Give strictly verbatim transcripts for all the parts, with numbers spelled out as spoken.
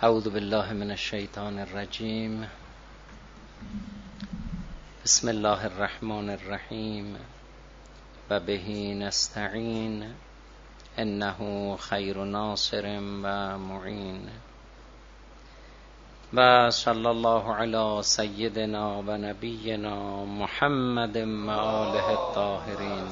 اعوذ بالله من الشیطان الرجیم. بسم الله الرحمن الرحیم و به نستعین انه خیر ناصر و معین و صلی الله علی سیدنا و نبینا محمد و آله الطاهرین.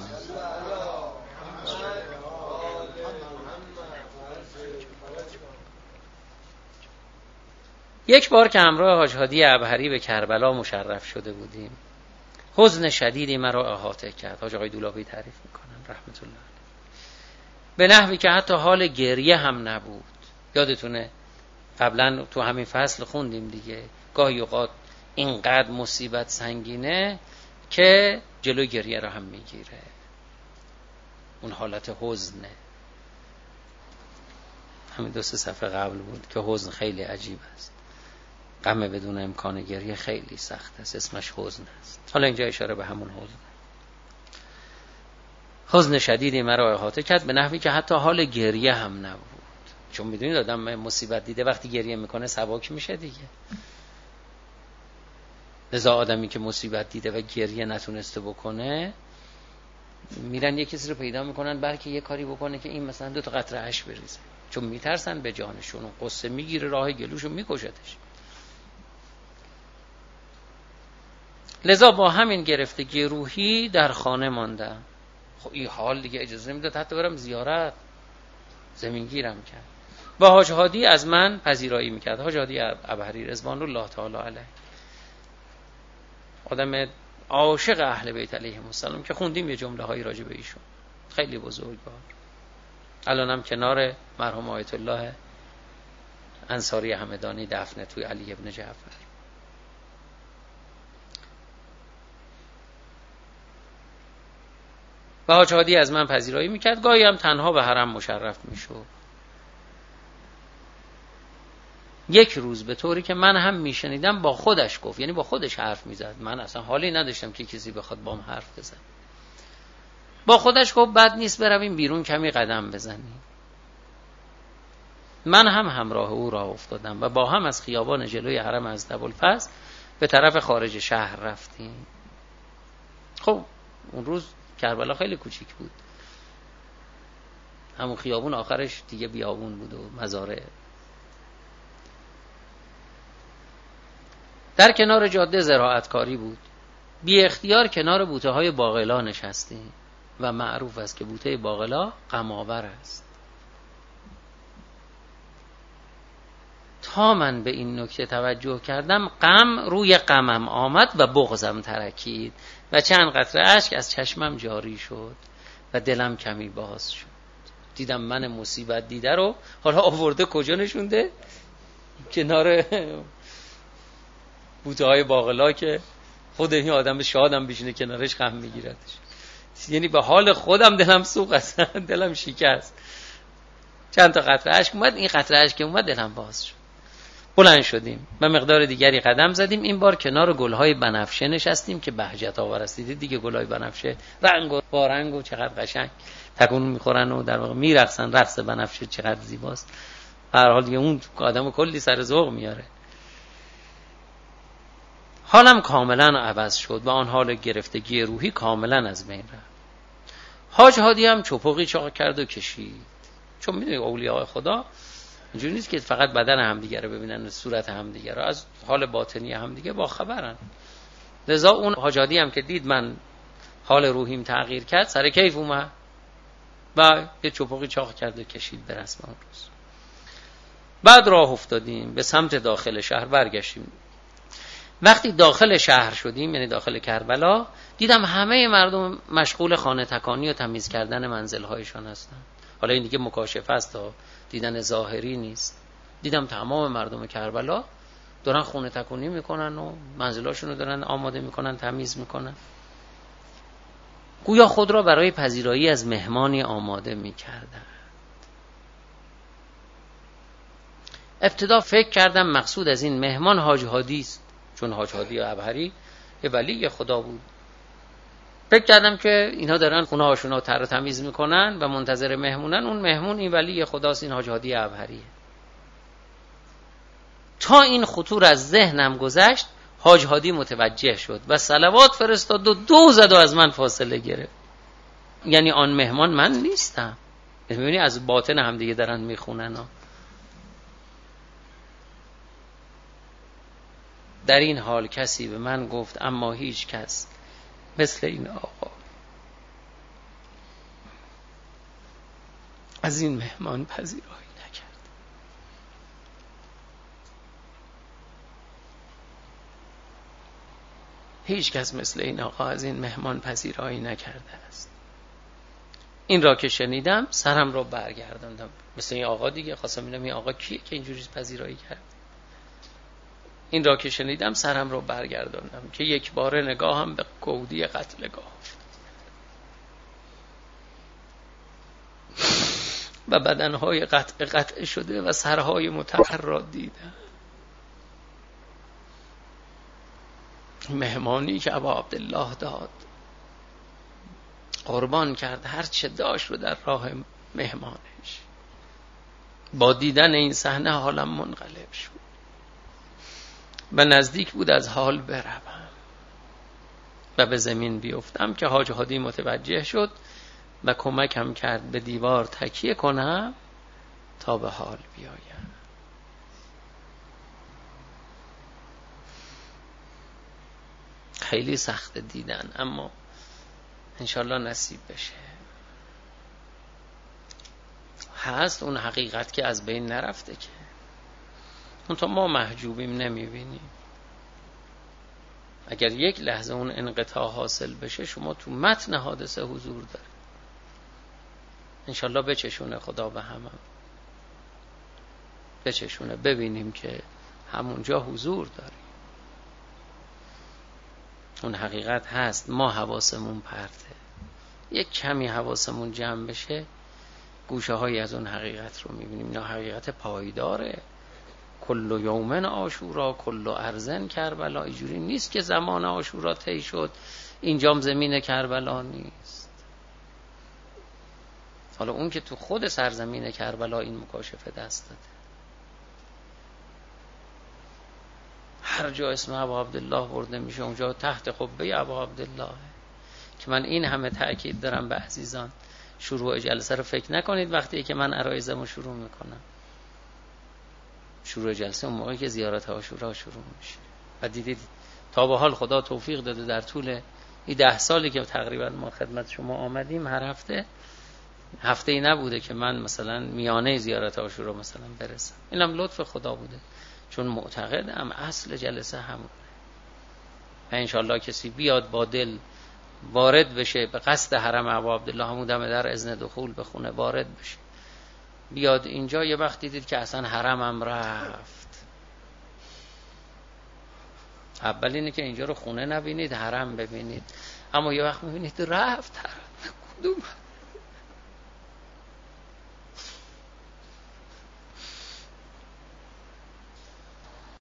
یک بار که همراه حاج هادی عبهری به کربلا مشرف شده بودیم، حزن شدیدی مرا احاطه کرد. حاج آقای دولابی تعریف میکنم رحمت الله علیه، به نحوی که حتی حال گریه هم نبود. یادتونه قبلا تو همین فصل خوندیم دیگه، گاهی اوقات اینقدر مصیبت سنگینه که جلو گریه را هم میگیره، اون حالت حزنه. همین دو سه صفحه قبل بود که حزن خیلی عجیب است، غم بدون امکان گریه خیلی سخت است، اسمش حزن است. حالا اینجا اشاره به همون حزن. حزن شدیدی مرا احاطه کرد به نحوی که حتی حال گریه هم نبود. چون میدونید آدم مصیبت دیده وقتی گریه میکنه سبک میشه دیگه. لذا آدمی که مصیبت دیده و گریه نتونسته بکنه، میرن یه کسی رو پیدا میکنن بلکه یه کاری بکنه که این مثلا دو تا قطره اشک بریزه، چون میترسن به جانشون. اون قصه میگیره راه گلوشو میکشتش. لذا با همین گرفتگی روحی در خانه ماندم. خب این حال دیگه اجازه نمیداد حتی برم زیارت، زمینگیرم کرد. با حاج هادی از من پذیرایی میکرد. حاج هادی عبهری رضوان الله تعالی علیه، آدم عاشق اهل بیت علیهم السلام که خوندیم یه جمله هایی راجع به ایشون، خیلی بزرگوار. الانم کنار مرحوم آیت الله انصاری همدانی دفنه توی علی ابن جعفر. و حاج هادی از من پذیرایی میکرد. گاهی هم تنها به حرم مشرف میشد. یک روز به طوری که من هم میشنیدم با خودش گفت، یعنی با خودش حرف میزد، من اصلا حالی نداشتم که کسی بخواد بام حرف بزنه. با خودش گفت بد نیست برویم بیرون کمی قدم بزنیم. من هم همراه او راه افتادم و با هم از خیابان جلوی حرم از ابوالفضل به طرف خارج شهر رفتیم. خب اون روز کربلا خیلی کوچیک بود، همون خیابون آخرش دیگه بیابون بود و مزارع. در کنار جاده زراعتکاری بود. بی اختیار کنار بوته های باقلا نشستیم و معروف است که بوته باقلا غم‌آور است. تا من به این نکته توجه کردم، غم روی غمم آمد و بغضم ترکید و چند قطره اشک از چشمم جاری شد و دلم کمی باز شد. دیدم من مصیبت دیده رو حالا آورده کجا نشونده؟ کنار بوته های باقلا که خود این آدم شادم بشینه کنارش غم میگیردش. یعنی به حال خودم دلم سوخت است، دلم شکست. چند تا قطره اشک اومد، این قطره اشک که اومد دلم باز شد. بلند شدیم و مقدار دیگری قدم زدیم. این بار کنار گلهای بنفشه نشستیم که بهجت آور است. دیدید دیگه گلهای بنفشه رنگ و بارنگ و چقدر قشنگ تکون میخورن و در واقع میرقصن. رقص بنفشه چقدر زیباست. به هر حال دیگه اون آدمو کلی سر ذوق میاره. حالم کاملا عوض شد و آن حال گرفتگی روحی کاملا از بین رفت. حاج هادی هم چپقی چاق کرد و کشید. چون میدونی اولیاء خدا اینجوری نیست که فقط بدن همدیگه رو ببینن، صورت همدیگه رو، از حال باطنی همدیگه با خبرن. لذا اون حاج هادی هم که دید من حال روحیم تغییر کرد، سر کیف اومد و یه چپقی چاق کرد و کشید به رسم اون روز. بعد راه افتادیم به سمت داخل شهر برگشتیم. وقتی داخل شهر شدیم، یعنی داخل کربلا، دیدم همه مردم مشغول خانه تکانی و تمیز کردن منزل‌هایشان هستن. حالا این دیگه مکاشفه است تا دیدن ظاهری نیست. دیدم تمام مردم کربلا دارن خونه تکانی میکنن و منزلاشون رو دارن آماده میکنن، تمیز میکنن. گویا خود را برای پذیرایی از مهمانی آماده میکردن. ابتدا فکر کردم مقصود از این مهمان حاج هادی است، چون حاج هادی عبهری یه ولی خدا بود. فکر کردم که اینا دارن خونه هاشون رو تر تمیز میکنن و منتظر مهمونن. اون مهمون این ولی خداست، این حاج هادی عبهریه. تا این خطور از ذهنم گذشت، حاج هادی متوجه شد و صلوات فرستاد و دو زد و از من فاصله گرفت. یعنی آن مهمان من نیستم. میبینی از باطن هم دیگه دارن میخونن ها. در این حال کسی به من گفت اما هیچ کس مثل این آقا از این مهمان پذیرایی نکرد. هیچ کس مثل این آقا از این مهمان پذیرایی نکرده است. این را که شنیدم سرم را برگرداندم. مثل این آقا دیگه خواستم ببینم این آقا کیه که اینجوری پذیرایی کرد. این را که شنیدم سرم را برگرداندم که یک بار نگاهم به گودی قتلگاه و بدنهای قطع قطع شده و سرهای متحر را دیدم. مهمانی که ابا عبدالله داد، قربان کرد هر چه داشت رو در راه مهمانش. با دیدن این صحنه حالم منقلب شد و نزدیک بود از حال بروم و به زمین بیفتم که حاج هادی متوجه شد و کمکم کرد به دیوار تکیه کنم تا به حال بیایم. خیلی سخت دیدن، اما انشالله نصیب بشه. هست اون حقیقت که از بین نرفته که اون تا ما محجوبیم نمیبینیم. اگر یک لحظه اون انقطاع حاصل بشه شما تو متن حادثه حضور داره. انشالله بچشونه خدا به همه، بچشونه ببینیم که همونجا حضور داریم. اون حقیقت هست، ما حواسمون پرته. یک کمی حواسمون جمع بشه گوشه هایی از اون حقیقت رو میبینیم. اینا حقیقت پایداره. کل یومن عاشورا کل ارزن کربلا. اینجوری نیست که زمان عاشورا طی شد اینجام زمین کربلا نیست. حالا اون که تو خود سرزمین کربلا این مکاشفه دست داده. هر جا اسم ابا عبدالله برده میشه اونجا تحت قبه ابا عبدالله. که من این همه تأکید دارم به عزیزان، شروع جلسه رو فکر نکنید وقتی که من عرایزمو شروع میکنم. شروع جلسه اون موقعی که زیارت عاشورا شروع میشه. و دیدید تا به حال خدا توفیق داده در طول این ده سالی که تقریبا ما خدمت شما آمدیم هر هفته هفته ای نبوده که من مثلا میانه زیارت عاشورا مثلا برسم. اینم لطف خدا بوده، چون معتقدم اصل جلسه همونه. و انشالله کسی بیاد با دل وارد بشه به قصد حرم ابا عبدالله، همون دم در اذن دخول به خونه وارد بشه، بیاد اینجا. یه وقت دیدید که اصلا حرمم رفت. اول اینه که اینجا رو خونه نبینید، حرم ببینید. اما یه وقت میبینید رفت حرم. کدوم